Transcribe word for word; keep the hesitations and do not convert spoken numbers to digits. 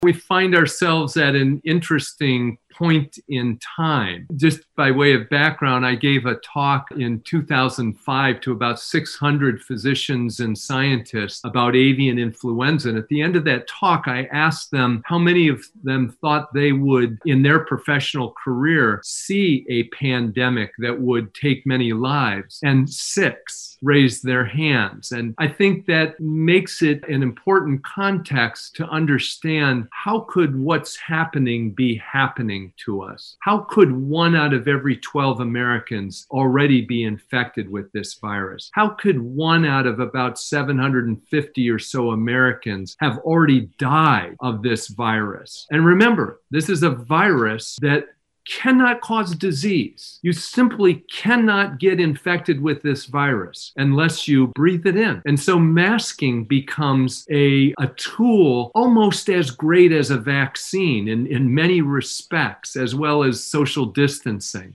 We find ourselves at an interesting point in time. Just by way of background, I gave a talk in two thousand five to about six hundred physicians and scientists about avian influenza. And at the end of that talk, I asked them how many of them thought they would, in their professional career, see a pandemic that would take many lives. And six raised their hands. And I think that makes it an important context to understand how could what's happening be happening to us? How could one out of every twelve Americans already be infected with this virus? How could one out of about seven hundred fifty or so Americans have already died of this virus? And remember, this is a virus that cannot cause disease. You simply cannot get infected with this virus unless you breathe it in. And so masking becomes a, a tool almost as great as a vaccine in, in many respects, as well as social distancing.